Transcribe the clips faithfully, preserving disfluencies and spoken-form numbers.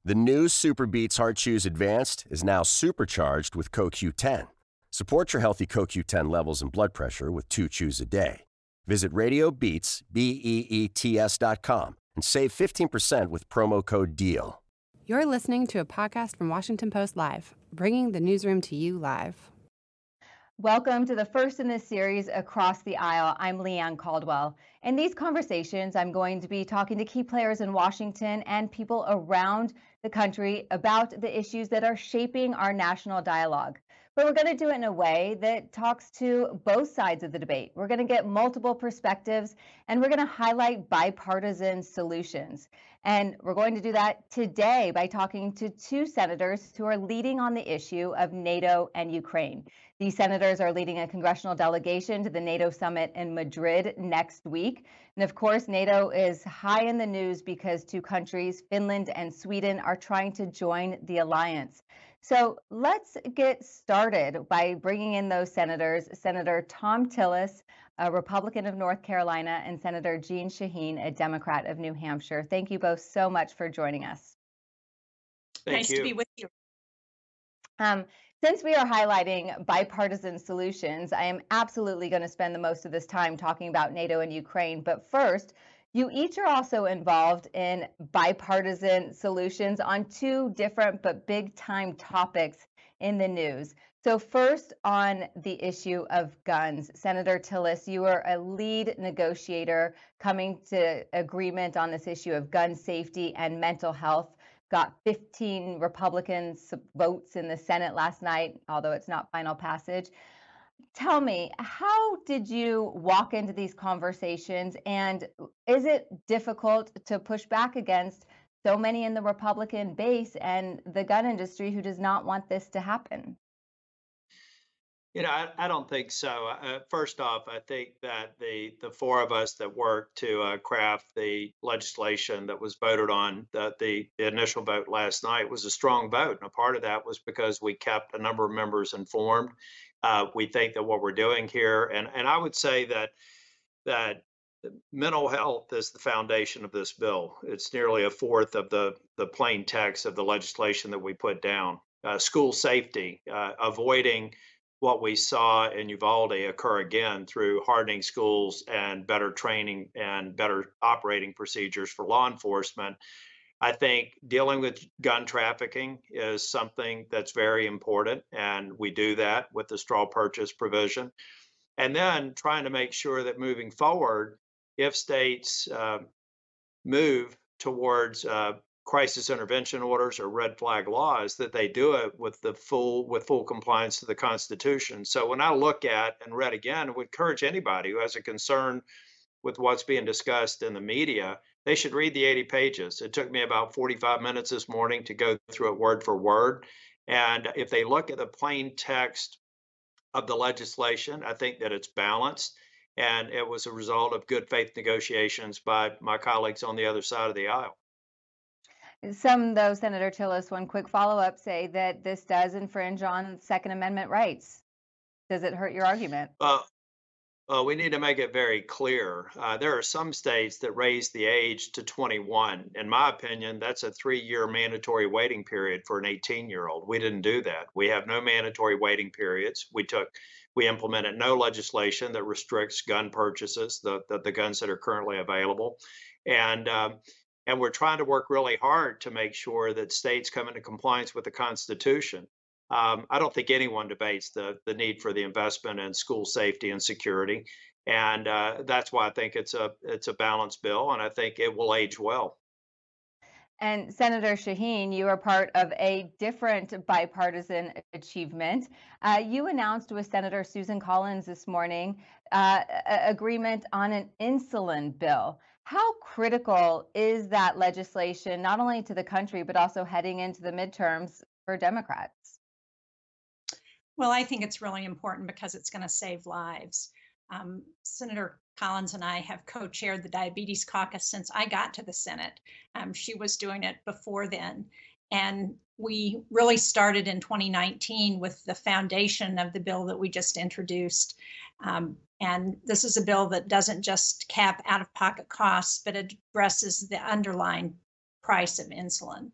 The new Super Beats Heart Chews Advanced is now supercharged with Co Q ten. Support your healthy Co Q ten levels and blood pressure with two chews a day. Visit Radio Beats, B E E T S dot com and save fifteen percent with promo code DEAL. You're listening to a podcast from Washington Post Live, bringing the newsroom to you live. Welcome to the first in this series, Across the Aisle. I'm Leanne Caldwell. In these conversations, I'm going to be talking to key players in Washington and people around the country about the issues that are shaping our national dialogue. But we're going to do it in a way that talks to both sides of the debate. We're going to get multiple perspectives, and we're going to highlight bipartisan solutions. And we're going to do that today by talking to two senators who are leading on the issue of NATO and Ukraine. These senators are leading a congressional delegation to the NATO summit in Madrid next week. And of course, NATO is high in the news because two countries, Finland and Sweden, are trying to join the alliance. So let's get started by bringing in those senators, Senator Thom Tillis, a Republican of North Carolina, and Senator Jeanne Shaheen, a Democrat of New Hampshire. Thank you both so much for joining us. Thank nice you. to be with you. Um, since we are highlighting bipartisan solutions, I am absolutely going to spend the most of this time talking about NATO and Ukraine. But first, you each are also involved in bipartisan solutions on two different but big-time topics in the news. So first, on the issue of guns, Senator Tillis, you are a lead negotiator coming to agreement on this issue of gun safety and mental health. Got fifteen Republicans votes in the Senate last night, although it's not final passage. Tell me, how did you walk into these conversations, and is it difficult to push back against so many in the Republican base and the gun industry who does not want this to happen? You know, I, I don't think so. Uh, first off, I think that the the four of us that worked to uh, craft the legislation that was voted on, the, the the initial vote last night was a strong vote. And a part of that was because we kept a number of members informed. Uh, we think that what we're doing here, and, and I would say that that mental health is the foundation of this bill. It's nearly a fourth of the, the plain text of the legislation that we put down. Uh, school safety, uh, avoiding what we saw in Uvalde occur again through hardening schools and better training and better operating procedures for law enforcement. I think dealing with gun trafficking is something that's very important, and we do that with the straw purchase provision. And then trying to make sure that moving forward, if states uh, move towards uh, crisis intervention orders or red flag laws, that they do it with the full with full compliance to the Constitution. So when I look at and read again, I would encourage anybody who has a concern with what's being discussed in the media, they should read the eighty pages. It took me about forty-five minutes this morning to go through it word for word. And if they look at the plain text of the legislation, I think that it's balanced. And it was a result of good faith negotiations by my colleagues on the other side of the aisle. Some, though, Senator Tillis, one quick follow-up, say that this does infringe on Second Amendment rights. Does it hurt your argument? Uh, uh, we need to make it very clear. Uh, there are some states that raise the age to twenty-one. In my opinion, that's a three-year mandatory waiting period for an eighteen-year-old. We didn't do that. We have no mandatory waiting periods. We took, we implemented no legislation that restricts gun purchases, the the, the guns that are currently available, and um, and we're trying to work really hard to make sure that states come into compliance with the Constitution. Um, I don't think anyone debates the the need for the investment in school safety and security, and uh, that's why I think it's a it's a balanced bill, and I think it will age well. And Senator Shaheen, you are part of a different bipartisan achievement. Uh, you announced with Senator Susan Collins this morning uh, a- agreement on an insulin bill. How critical is that legislation, not only to the country, but also heading into the midterms for Democrats? Well, I think it's really important because it's going to save lives. Um, Senator Collins and I have co-chaired the Diabetes Caucus since I got to the Senate. Um, she was doing it before then. And we really started in twenty nineteen with the foundation of the bill that we just introduced. Um, and this is a bill that doesn't just cap out-of-pocket costs, but addresses the underlying price of insulin.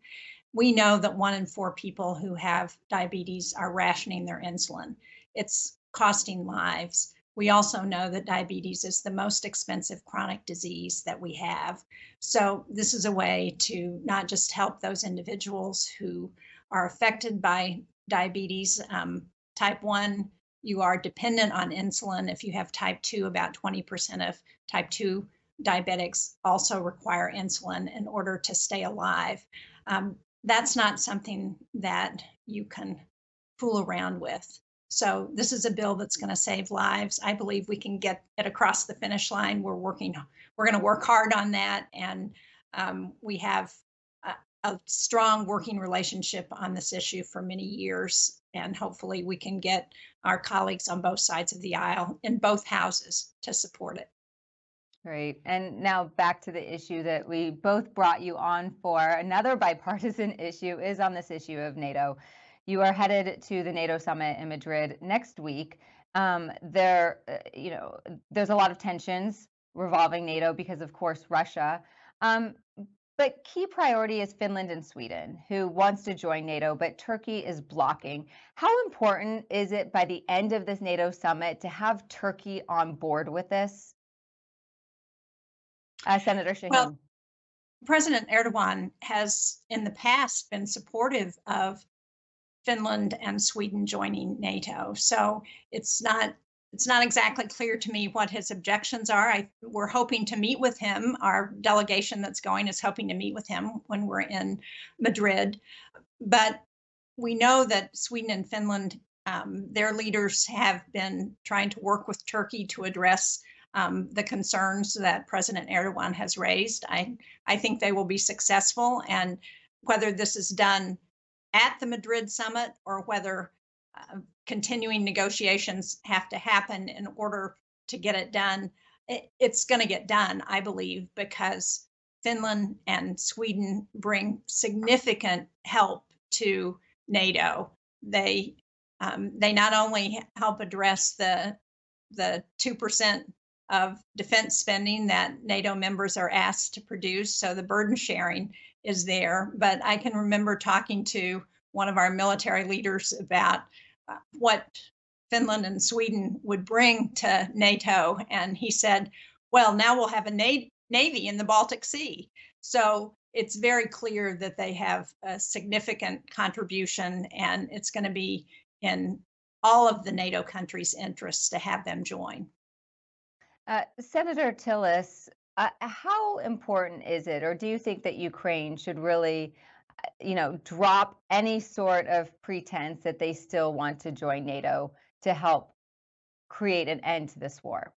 we know that one in four people who have diabetes are rationing their insulin. It's costing lives. We also know that diabetes is the most expensive chronic disease that we have. So this is a way to not just help those individuals who are affected by diabetes. Um, type one, you are dependent on insulin. If you have type two, about twenty percent of type two diabetics also require insulin in order to stay alive. Um, that's not something that you can fool around with. So this is a bill that's going to save lives. I believe we can get it across the finish line. We're working, we're going to work hard on that. And um, we have a, a strong working relationship on this issue for many years. And hopefully we can get our colleagues on both sides of the aisle in both houses to support it. Great. And now back to the issue that we both brought you on for. Another bipartisan issue is on this issue of NATO. You are headed to the NATO summit in Madrid next week. Um, there, uh, you know, there's a lot of tensions revolving NATO because, of course, Russia. Um, but key priority is Finland and Sweden, who wants to join NATO, but Turkey is blocking. How important is it by the end of this NATO summit to have Turkey on board with this? Uh, Senator Shaheen. Well, President Erdogan has in the past been supportive of Finland and Sweden joining NATO. So it's not it's not exactly clear to me what his objections are. I, we're hoping to meet with him. Our delegation that's going is hoping to meet with him when we're in Madrid. But we know that Sweden and Finland, um, their leaders have been trying to work with Turkey to address Um, the concerns that President Erdogan has raised. I, I think they will be successful. And whether this is done at the Madrid summit or whether uh, continuing negotiations have to happen in order to get it done, it, it's going to get done, I believe, because Finland and Sweden bring significant help to NATO. They um, they not only help address the the two percent of defense spending that NATO members are asked to produce. So the burden sharing is there. But I can remember talking to one of our military leaders about uh, what Finland and Sweden would bring to NATO. And he said, well, now we'll have a na- Navy in the Baltic Sea. So it's very clear that they have a significant contribution, and it's going to be in all of the NATO countries' interests to have them join. Uh, Senator Tillis, uh, how important is it, or do you think that Ukraine should really, you know, drop any sort of pretense that they still want to join NATO to help create an end to this war?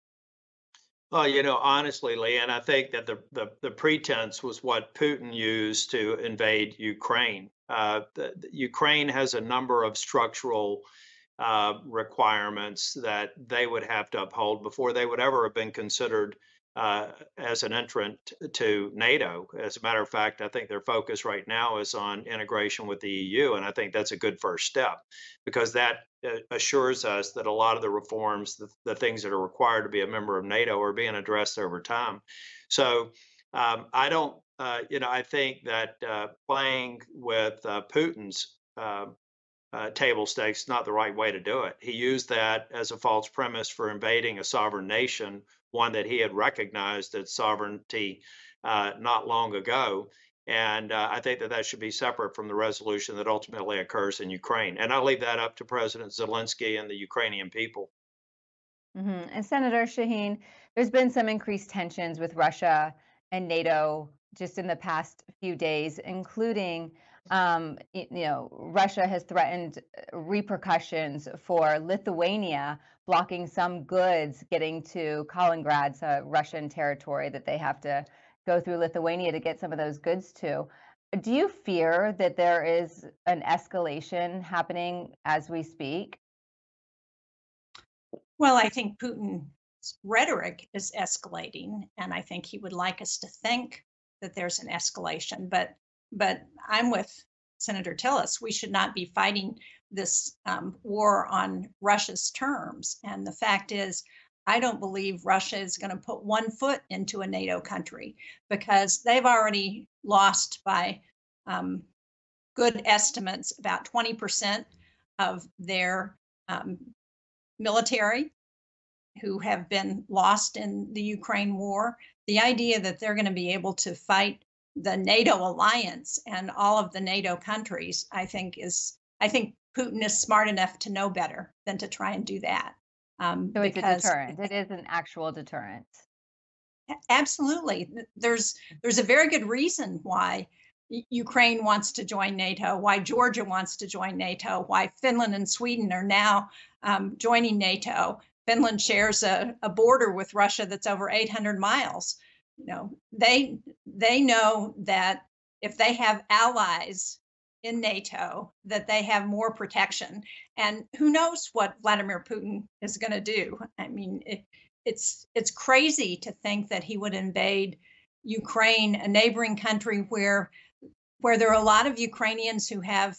Well, you know, honestly, Leanne, I think that the, the, the pretense was what Putin used to invade Ukraine. Uh, the, the Ukraine has a number of structural uh, requirements that they would have to uphold before they would ever have been considered uh, as an entrant to NATO. As a matter of fact, I think their focus right now is on integration with the E U, and I think that's a good first step because that uh, assures us that a lot of the reforms, the, the things that are required to be a member of NATO, are being addressed over time. So um, I don't, uh, you know, I think that uh, playing with uh, Putin's uh, Uh, table stakes is not the right way to do it. He used that as a false premise for invading a sovereign nation, one that he had recognized its sovereignty uh, not long ago. And uh, I think that that should be separate from the resolution that ultimately occurs in Ukraine. And I'll leave that up to President Zelensky and the Ukrainian people. Mm-hmm. And Senator Shaheen, there's been some increased tensions with Russia and NATO just in the past few days, including Um, you know, Russia has threatened repercussions for Lithuania blocking some goods getting to Kaliningrad, so Russian territory that they have to go through Lithuania to get some of those goods to. Do you fear that there is an escalation happening as we speak? Well, I think Putin's rhetoric is escalating, and I think he would like us to think that there's an escalation, but But I'm with Senator Tillis. We should not be fighting this um, war on Russia's terms. And the fact is, I don't believe Russia is going to put one foot into a NATO country because they've already lost by um, good estimates, about twenty percent of their um, military who have been lost in the Ukraine war. The idea that they're going to be able to fight the NATO alliance and all of the NATO countries, I think is, I think Putin is smart enough to know better than to try and do that. Um, so it's a deterrent. It is an actual deterrent. Absolutely. There's there's a very good reason why Ukraine wants to join NATO, why Georgia wants to join NATO, why Finland and Sweden are now um, joining NATO. Finland shares a, a border with Russia that's over eight hundred miles. You know, they they know that if they have allies in NATO, that they have more protection. And who knows what Vladimir Putin is going to do? I mean, it, it's it's crazy to think that he would invade Ukraine, a neighboring country where where there are a lot of Ukrainians who have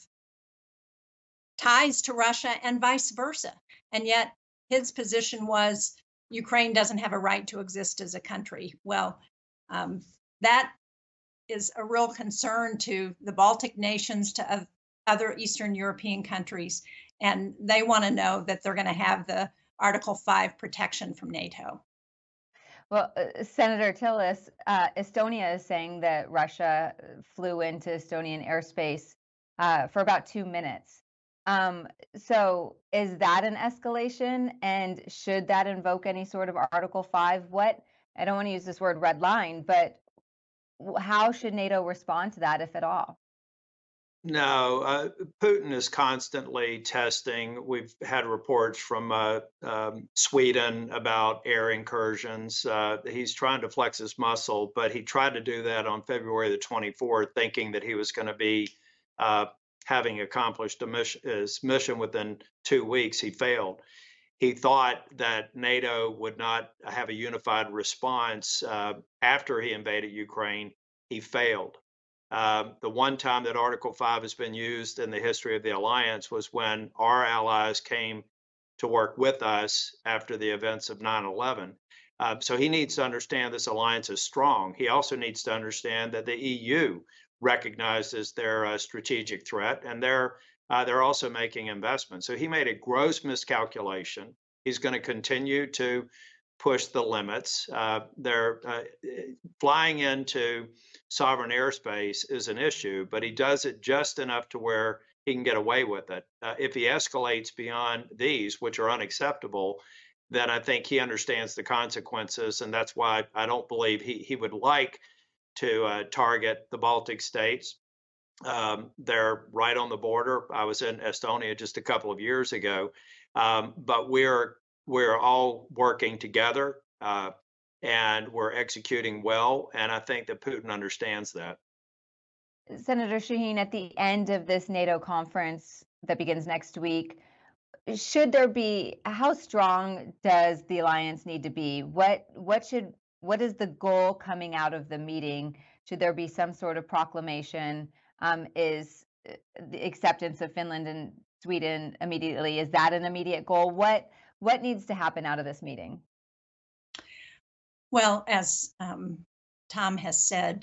ties to Russia and vice versa. And yet his position was Ukraine doesn't have a right to exist as a country. Well, um, that is a real concern to the Baltic nations, to other Eastern European countries. And they want to know that they're going to have the Article five protection from NATO. Well, uh, Senator Tillis, uh, Estonia is saying that Russia flew into Estonian airspace uh, for about two minutes. Um, so is that an escalation? And should that invoke any sort of Article five? What, I don't want to use this word red line, but how should NATO respond to that, if at all? No, uh, Putin is constantly testing. We've had reports from uh, um, Sweden about air incursions. Uh, he's trying to flex his muscle, but he tried to do that on February the twenty-fourth, thinking that he was going to be uh, having accomplished a mission, his mission within two weeks. He failed. He thought that NATO would not have a unified response uh, after he invaded Ukraine. He failed. Uh, the one time that Article five has been used in the history of the alliance was when our allies came to work with us after the events of nine eleven. Uh, so he needs to understand this alliance is strong. He also needs to understand that the E U recognizes their uh, strategic threat, and they're uh, they're also making investments. So he made a gross miscalculation. He's going to continue to push the limits. Uh, they're uh, flying into sovereign airspace is an issue, but he does it just enough to where he can get away with it. Uh, if he escalates beyond these, which are unacceptable, then I think he understands the consequences, and that's why I don't believe he he would like to uh, target the Baltic states. Um, they're right on the border. I was in Estonia just a couple of years ago, um, but we're we're all working together. Uh, and we're executing well. And I think that Putin understands that. Senator Shaheen, at the end of this NATO conference that begins next week, should there be, how strong does the alliance need to be? What what should what is the goal coming out of the meeting? Should there be some sort of proclamation? Um, is the acceptance of Finland and Sweden immediately, is that an immediate goal? What what needs to happen out of this meeting? Well, as um, Tom has said,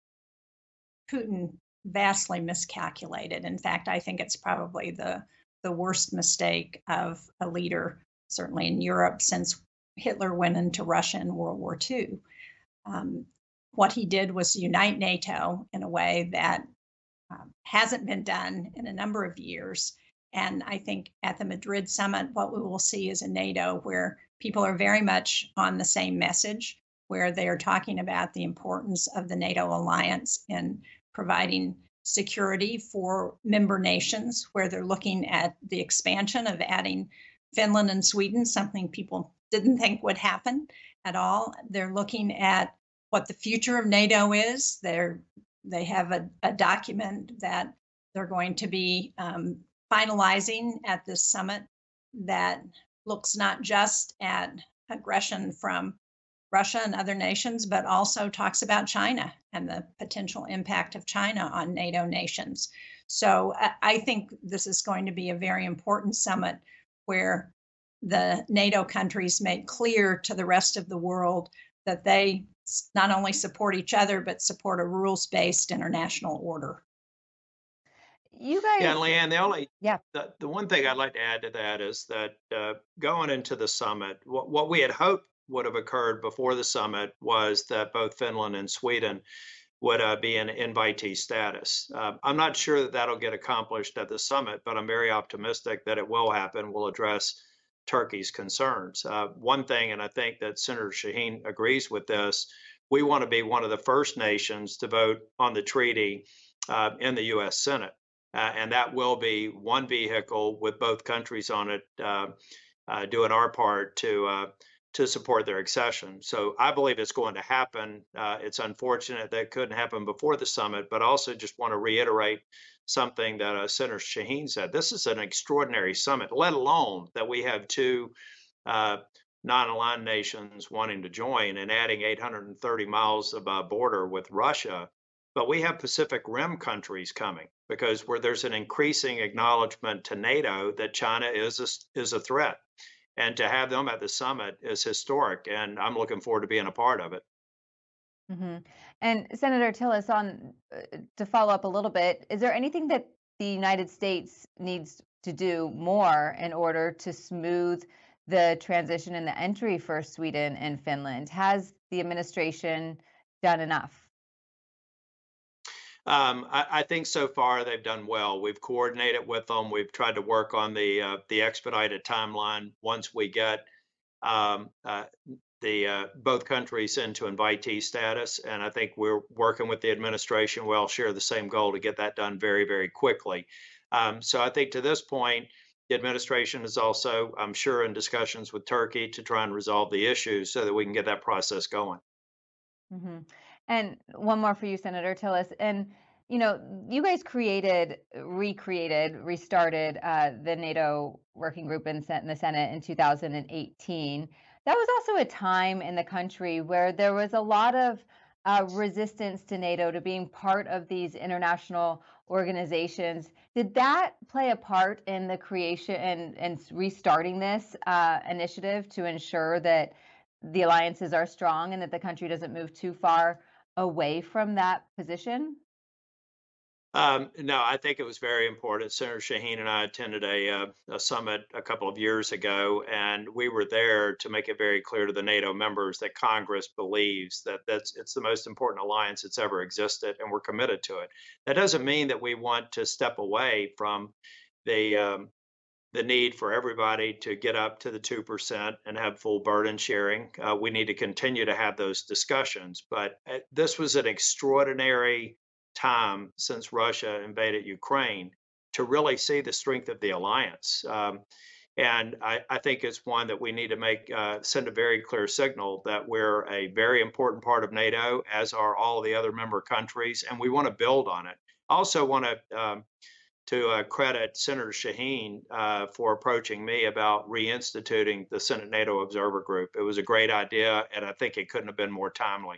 Putin vastly miscalculated. In fact, I think it's probably the, the worst mistake of a leader, certainly in Europe, since Hitler went into Russia in World War Two. Um, what he did was unite NATO in a way that um, hasn't been done in a number of years. And I think at the Madrid summit, what we will see is a NATO where people are very much on the same message, where they are talking about the importance of the NATO alliance in providing security for member nations, where they're looking at the expansion of adding Finland and Sweden, something people didn't think would happen at all. They're looking at what the future of NATO is. They're, they have a, a document that they're going to be um, finalizing at this summit that looks not just at aggression from Russia and other nations, but also talks about China and the potential impact of China on NATO nations. So I think this is going to be a very important summit where the NATO countries make clear to the rest of the world that they not only support each other, but support a rules-based international order. You guys, Yeah, Leanne, the only yeah. the, the one thing I'd like to add to that is that uh, going into the summit, what, what we had hoped would have occurred before the summit was that both Finland and Sweden would uh, be in invitee status. Uh, I'm not sure that that'll get accomplished at the summit, but I'm very optimistic that it will happen. We'll address Turkey's concerns. Uh, one thing, and I think that Senator Shaheen agrees with this, we want to be one of the first nations to vote on the treaty uh, in the U S Senate. Uh, and that will be one vehicle with both countries on it, uh, uh, doing our part to uh, to support their accession. So I believe it's going to happen. Uh, it's unfortunate that it couldn't happen before the summit, but also just want to reiterate something that uh, Senator Shaheen said. This is an extraordinary summit, let alone that we have two uh, non-aligned nations wanting to join and adding eight hundred thirty miles of uh, border with Russia. But we have Pacific Rim countries coming because where there's an increasing acknowledgement to NATO that China is a, is a threat. And to have them at the summit is historic, and I'm looking forward to being a part of it. Mm-hmm. And Senator Tillis, on uh, to follow up a little bit, is there anything that the United States needs to do more in order to smooth the transition and the entry for Sweden and Finland? Has the administration done enough? Um, I, I think so far they've done well. We've coordinated with them. We've tried to work on the uh, the expedited timeline once we get um, uh, the uh, both countries into invitee status, and I think we're working with the administration. We all share the same goal to get that done very, very quickly. Um, so I think to this point, the administration is also, I'm sure, in discussions with Turkey to try and resolve the issues so that we can get that process going. Mm-hmm. And one more for you, Senator Tillis. And, you know, you guys created, recreated, restarted uh, the NATO working group in, in the Senate in two thousand eighteen. That was also a time in the country where there was a lot of uh, resistance to NATO, to being part of these international organizations. Did that play a part in the creation and, and restarting this uh, initiative to ensure that the alliances are strong and that the country doesn't move too far away from that position? Um, no, I think it was very important. Senator Shaheen and I attended a, uh, a summit a couple of years ago, and we were there to make it very clear to the NATO members that Congress believes that that's it's the most important alliance that's ever existed, and we're committed to it. That doesn't mean that we want to step away from the um, the need for everybody to get up to the two percent and have full burden sharing. Uh, we need to continue to have those discussions. But uh, this was an extraordinary time since Russia invaded Ukraine to really see the strength of the alliance. Um, and I, I think it's one that we need to make, uh, send a very clear signal that we're a very important part of NATO, as are all the other member countries, and we want to build on it. I also want to um, to uh, credit Senator Shaheen uh, for approaching me about reinstituting the Senate NATO Observer Group. It was a great idea, and I think it couldn't have been more timely.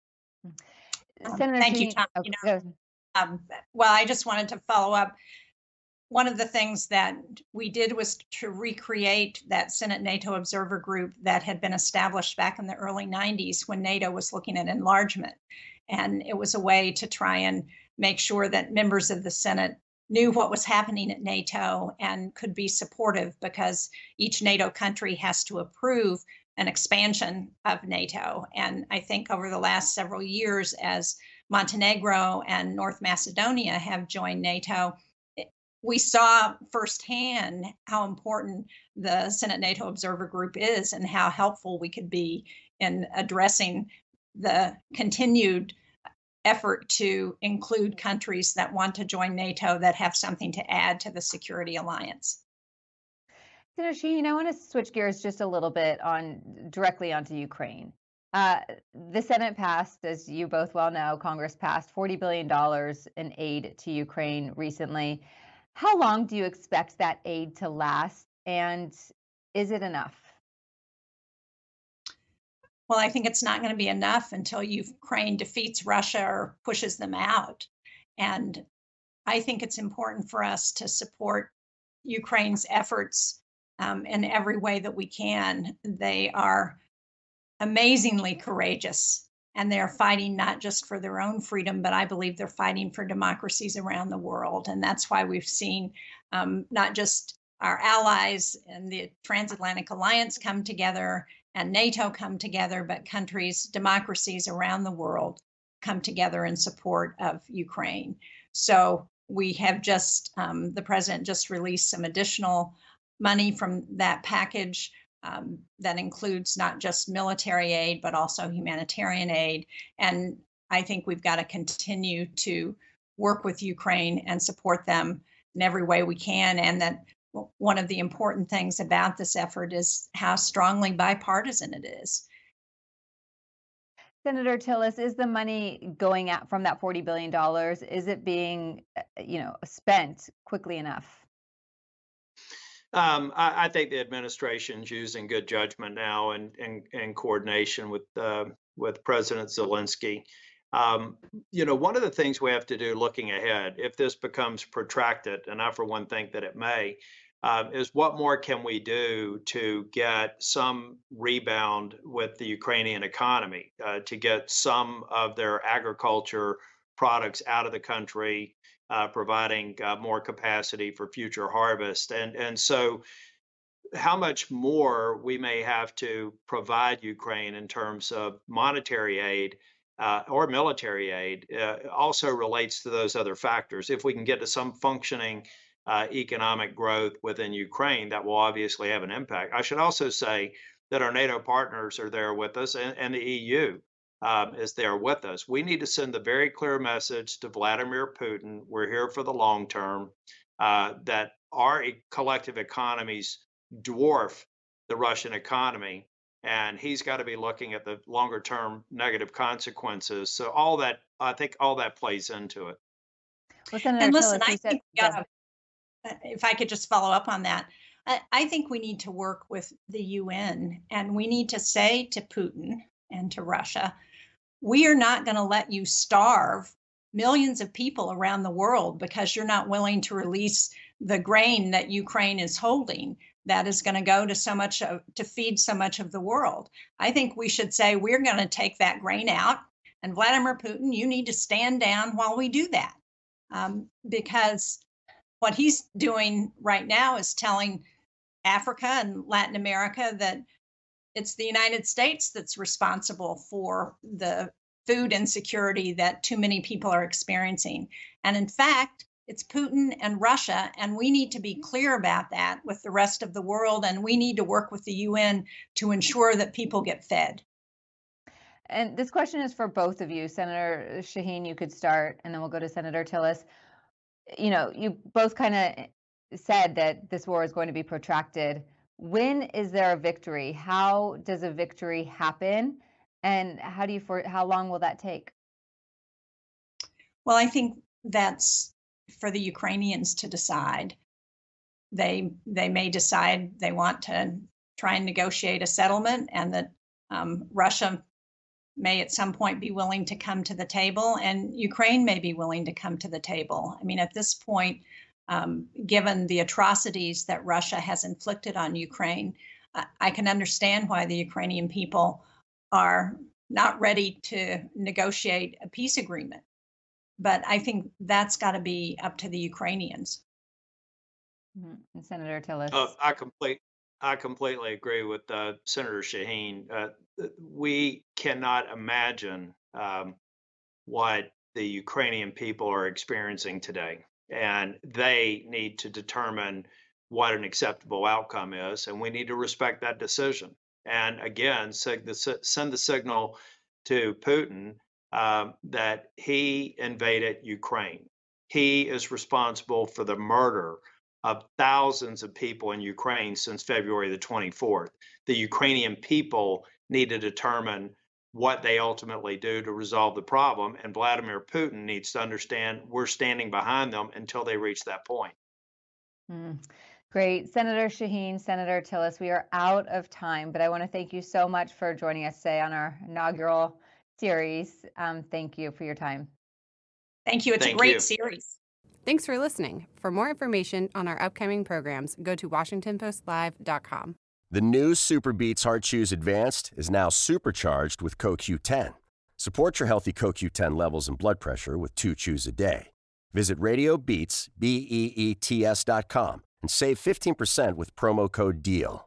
Um, Senator thank Shaheen, you, Tom. oh, You know, go. um, well, I just wanted to follow up. One of the things that we did was to recreate that Senate NATO Observer Group that had been established back in the early nineties when NATO was looking at enlargement. And it was a way to try and make sure that members of the Senate knew what was happening at NATO and could be supportive, because each NATO country has to approve an expansion of NATO. And I think over the last several years, as Montenegro and North Macedonia have joined NATO, we saw firsthand how important the Senate NATO Observer Group is and how helpful we could be in addressing the continued effort to include countries that want to join NATO that have something to add to the security alliance. Senator Shaheen, I want to switch gears just a little bit on directly onto Ukraine. Uh, the Senate passed, as you both well know, Congress passed forty billion dollars in aid to Ukraine recently. How long do you expect that aid to last, and is it enough? Well, I think it's not going to be enough until Ukraine defeats Russia or pushes them out. And I think it's important for us to support Ukraine's efforts um, in every way that we can. They are amazingly courageous, And they're fighting not just for their own freedom, but I believe they're fighting for democracies around the world. And that's why we've seen um, not just our allies and the Transatlantic Alliance come together and NATO come together, but countries, democracies around the world come together in support of Ukraine. So we have just, um, the president just released some additional money from that package um, that includes not just military aid, but also humanitarian aid. And I think we've got to continue to work with Ukraine and support them in every way we can. And that one of the important things about this effort is how strongly bipartisan it is. Senator Tillis, is the money going out from that forty billion dollars, is it being, you know, spent quickly enough? Um, I, I think the administration's using good judgment now and in, in, in coordination with uh, with President Zelensky. Um, you know, one of the things we have to do looking ahead, if this becomes protracted, and I for one think that it may, um, is what more can we do to get some rebound with the Ukrainian economy, uh, to get some of their agriculture products out of the country, uh, providing uh, more capacity for future harvest. And, and so how much more we may have to provide Ukraine in terms of monetary aid uh, or military aid uh, also relates to those other factors. If we can get to some functioning uh, economic growth within Ukraine, that will obviously have an impact. I should also say that our NATO partners are there with us, and, and the E U um, is there with us. We need to send a very clear message to Vladimir Putin. We're here for the long term, uh, that our e- collective economies dwarf the Russian economy, and he's got to be looking at the longer term negative consequences. So all that, I think all that plays into it. Well, Senator And listen, Tillis, I you said- think, uh, if I could just follow up on that, I, I think we need to work with the U N, and we need to say to Putin and to Russia, we are not going to let you starve millions of people around the world because you're not willing to release the grain that Ukraine is holding that is going to go to so much of, to feed so much of the world. I think we should say we're going to take that grain out, and Vladimir Putin, you need to stand down while we do that. Um, because what he's doing right now is telling Africa and Latin America that it's the United States that's responsible for the food insecurity that too many people are experiencing. And in fact, it's Putin and Russia, and we need to be clear about that with the rest of the world, and we need to work with the U N to ensure that people get fed. And this question is for both of you. Senator Shaheen, you could start, and then we'll go to Senator Tillis. You know, you both kind of said that this war is going to be protracted. When is there a victory? How does a victory happen? And how do you for how long will that take? Well, I think that's for the Ukrainians to decide. They they may decide they want to try and negotiate a settlement, and that um, Russia may at some point be willing to come to the table, and Ukraine may be willing to come to the table. I mean, at this point, um, given the atrocities that Russia has inflicted on Ukraine, I, I can understand why the Ukrainian people are not ready to negotiate a peace agreement. But I think that's got to be up to the Ukrainians. Mm-hmm. And Senator Tillis. Uh, I complete, I completely agree with uh, Senator Shaheen. Uh, we cannot imagine um, what the Ukrainian people are experiencing today, and they need to determine what an acceptable outcome is, and we need to respect that decision. And again, send the, send the signal to Putin um, that he invaded Ukraine. He is responsible for the murder of thousands of people in Ukraine since February the twenty-fourth. The Ukrainian people need to determine what they ultimately do to resolve the problem, and Vladimir Putin needs to understand we're standing behind them until they reach that point. Mm. Great. Senator Shaheen, Senator Tillis, we are out of time, but I want to thank you so much for joining us today on our inaugural series. Um, thank you for your time. Thank you. It's Thank a great you. series. Thanks for listening. For more information on our upcoming programs, go to washington post live dot com. The new Super Beats Heart Chews Advanced is now supercharged with Co Q ten. Support your healthy C O Q ten levels and blood pressure with two chews a day. Visit RadioBeats, B E E T S dot com and save fifteen percent with promo code DEAL.